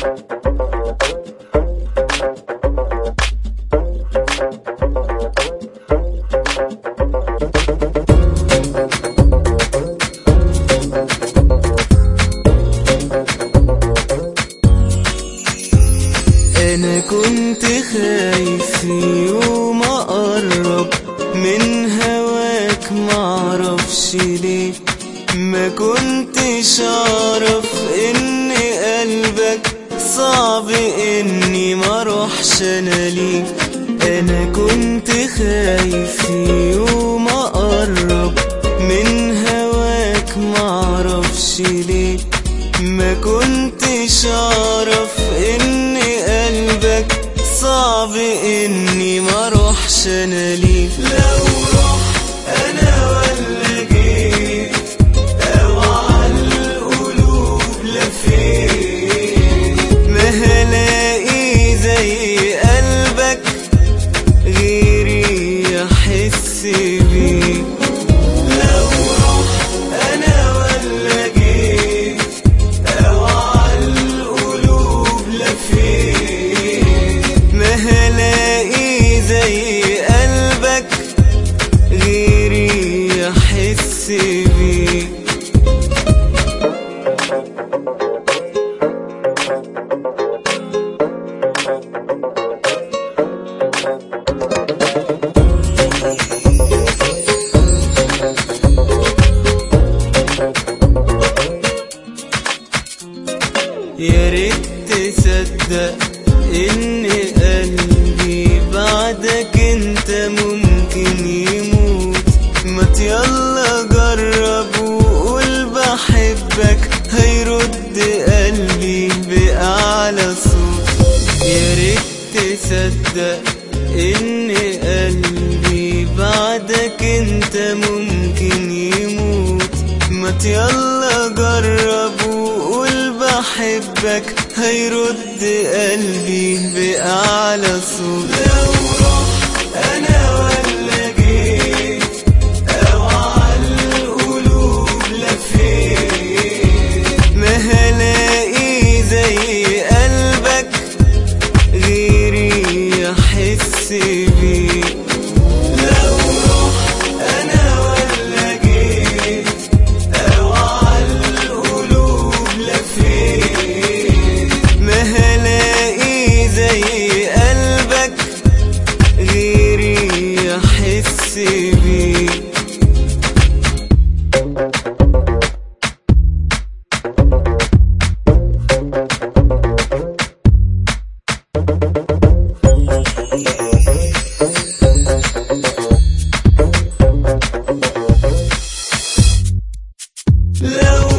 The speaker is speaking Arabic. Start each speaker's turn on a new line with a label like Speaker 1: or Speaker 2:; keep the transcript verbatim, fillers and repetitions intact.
Speaker 1: أنا كنت خايف في يوم أقرب من هواك، معرفش ليه ما كنتش أعرف إن قلبك صعب إني مروحش أنا ليك. أنا كنت خايف في يوم أقرب من هواك، معرفش ليه ما كنتش أعرف إن قلبك صعب إني مروحش أنا ليك. لو رحت أنا ولا جيت أو عالقلوب لفيت، ما هلاقي زي قلبك غيري يحس بيك. لو رحت أنا ولا جيت أو عالقلوب لفيت، ما هلاقي زي قلبك غيري يحس بيك. يا ريت تصدق إن قلبي بعدك انت ممكن يموت، ما يلا جرب وقول بحبك، هيرد قلبي بأعلى صوت. يا ريت تصدق إن قلبي بعدك انت ممكن يموت، ما يلا جرب وقول بحبك، هيرد قلبي بأعلى صوت. لو رحت أنا ولا جيت أو عالقلوب لفيت، ما هلاقي زي قلبك غيري يحس بيك. لو رحت أنا ولا جيت أو عالقلوب لفيت، ما هلاقي زي قلبك غيري يحس بيك. لو